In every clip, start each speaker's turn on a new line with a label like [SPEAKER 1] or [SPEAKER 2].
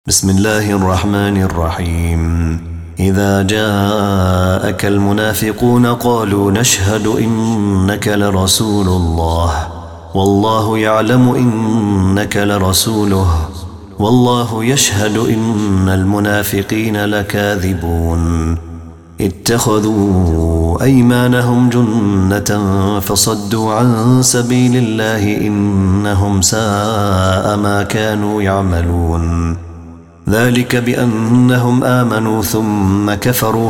[SPEAKER 1] بسم الله الرحمن الرحيم. إذا جاءك المنافقون قالوا نشهد إنك لرسول الله والله يعلم إنك لرسوله والله يشهد إن المنافقين لكاذبون. اتخذوا أيمانهم جنة فصدوا عن سبيل الله إنهم ساء ما كانوا يعملون. ذلك بأنهم آمنوا ثم كفروا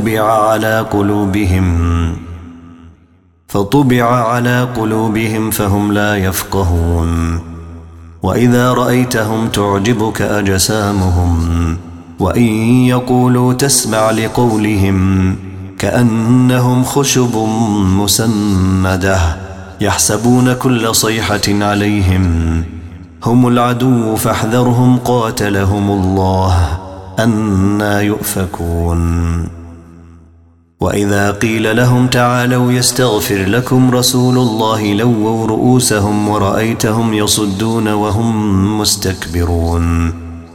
[SPEAKER 1] فطبع على قلوبهم فهم لا يفقهون. وإذا رأيتهم تعجبك أجسامهم وإن يقولوا تسمع لقولهم كأنهم خشب مسندة يحسبون كل صيحة عليهم هم العدو فاحذرهم قاتلهم الله أنى يؤفكون. وإذا قيل لهم تعالوا يستغفر لكم رسول الله لووا رؤوسهم ورأيتهم يصدون وهم مستكبرون.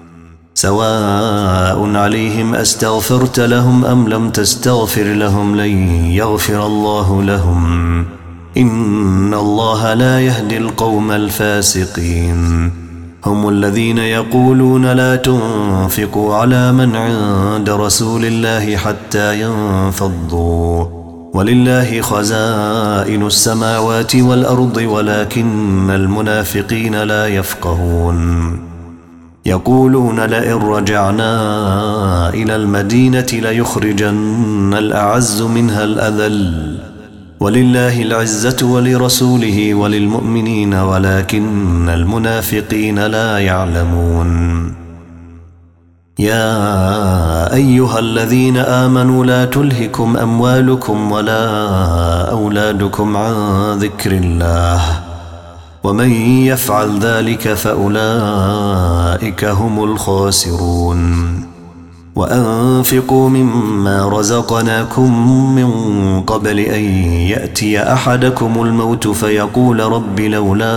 [SPEAKER 1] سواء عليهم أستغفرت لهم أم لم تستغفر لهم لن يغفر الله لهم إن الله لا يهدي القوم الفاسقين. هم الذين يقولون لا تنفقوا على من عند رسول الله حتى ينفضوا ولله خزائن السماوات والأرض ولكن المنافقين لا يفقهون. يقولون لئن رجعنا إلى المدينة ليخرجن الأعز منها الأذل ولله العزة ولرسوله وللمؤمنين ولكن المنافقين لا يعلمون. يا أيها الذين آمنوا لا تلهكم أموالكم ولا أولادكم عن ذكر الله ومن يفعل ذلك فأولئك هم الخاسرون. وأنفقوا مما رزقناكم من قبل أن يأتي أحدكم الموت فيقول رب لولا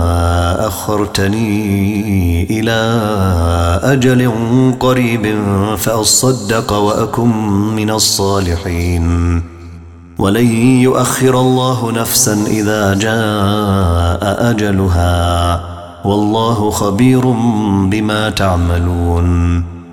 [SPEAKER 1] أخرتني إلى أجل قريب فأصدق وأكن من الصالحين ولن يؤخر الله نفسا إذا جاء أجلها والله خبير بما تعملون.